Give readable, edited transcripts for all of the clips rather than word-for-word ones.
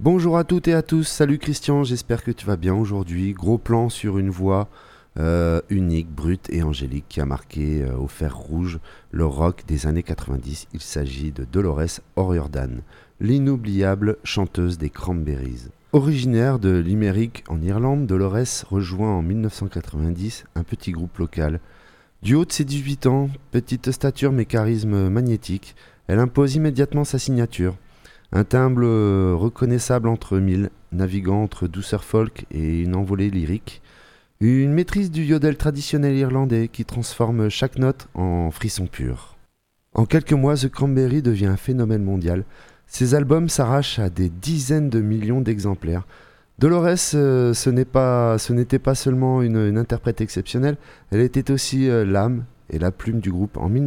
Bonjour à toutes et à tous, salut Christian, j'espère que tu vas bien aujourd'hui. Gros plan sur une voix unique, brute et angélique qui a marqué au fer rouge le rock des années 90. Il s'agit de Dolores O'Riordan, l'inoubliable chanteuse des Cranberries. Originaire de Limerick en Irlande, Dolores rejoint en 1990 un petit groupe local. Du haut de ses 18 ans, petite stature mais charisme magnétique, elle impose immédiatement sa signature. Un timbre reconnaissable entre mille, naviguant entre douceur folk et une envolée lyrique. Une maîtrise du yodel traditionnel irlandais qui transforme chaque note en frisson pur. En quelques mois, The Cranberries devient un phénomène mondial. Ses albums s'arrachent à des dizaines de millions d'exemplaires. Dolores, ce n'était pas seulement une interprète exceptionnelle, elle était aussi l'âme et la plume du groupe. En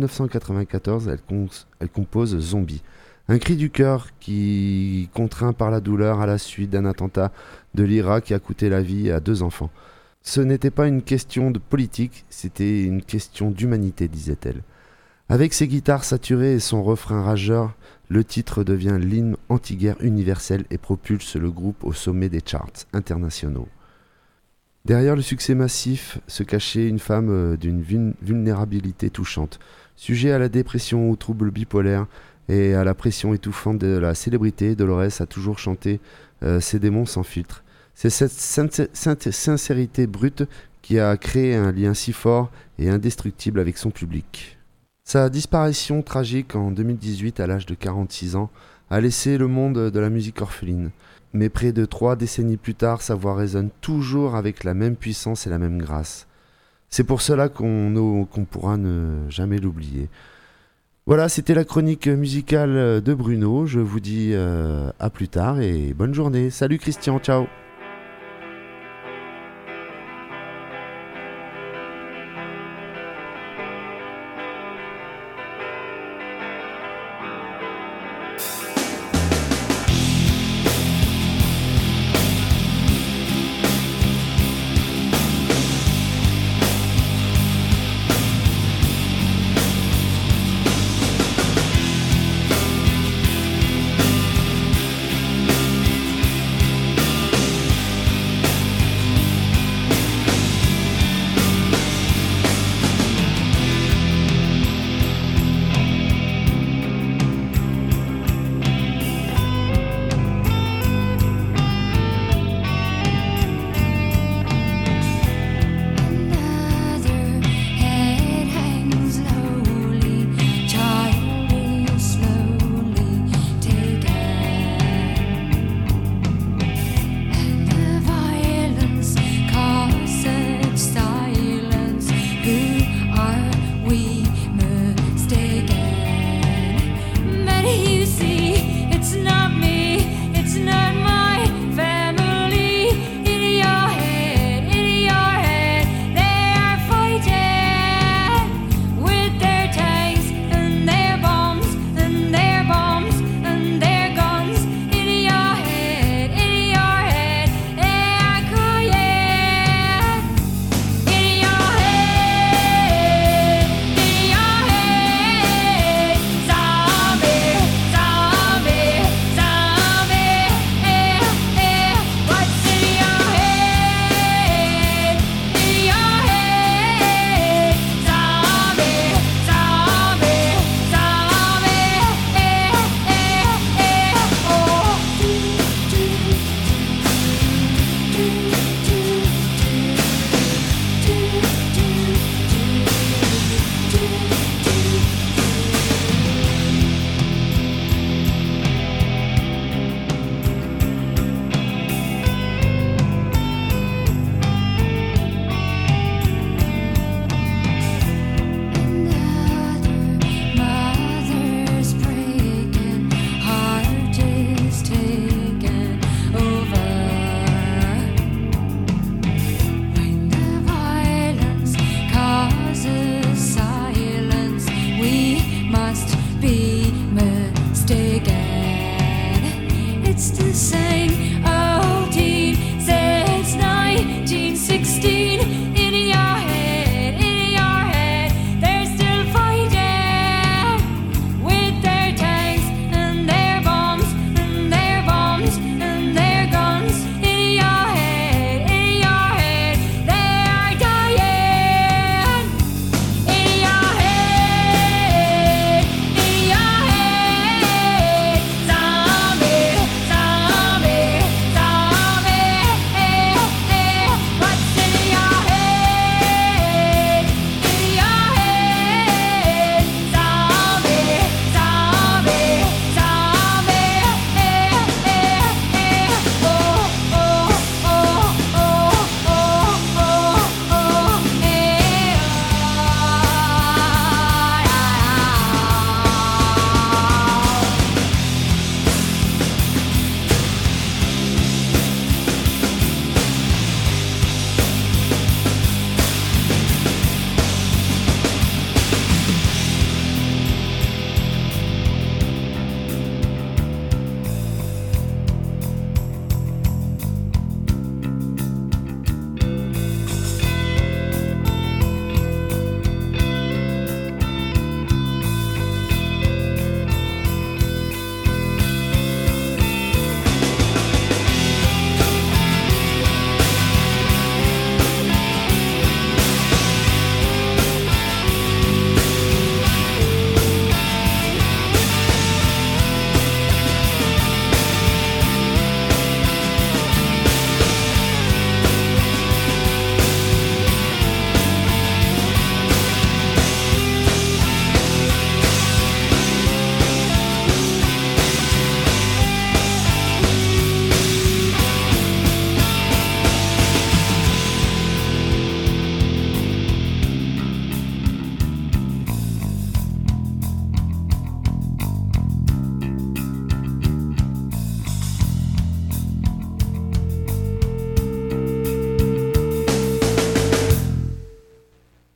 1994, elle compose Zombie. Un cri du cœur qui, contraint par la douleur à la suite d'un attentat de l'Irak qui a coûté la vie à 2 enfants. Ce n'était pas une question de politique, c'était une question d'humanité, disait-elle. Avec ses guitares saturées et son refrain rageur, le titre devient l'hymne anti-guerre universel et propulse le groupe au sommet des charts internationaux. Derrière le succès massif se cachait une femme d'une vulnérabilité touchante, sujet à la dépression ou troubles bipolaires, et à la pression étouffante de la célébrité. Dolores a toujours chanté ses démons sans filtre. C'est cette sincérité brute qui a créé un lien si fort et indestructible avec son public. Sa disparition tragique en 2018 à l'âge de 46 ans a laissé le monde de la musique orpheline. Mais près de 3 décennies plus tard, sa voix résonne toujours avec la même puissance et la même grâce. C'est pour cela qu'on pourra ne jamais l'oublier. Voilà, c'était la chronique musicale de Bruno. Je vous dis à plus tard et bonne journée. Salut Christian, ciao.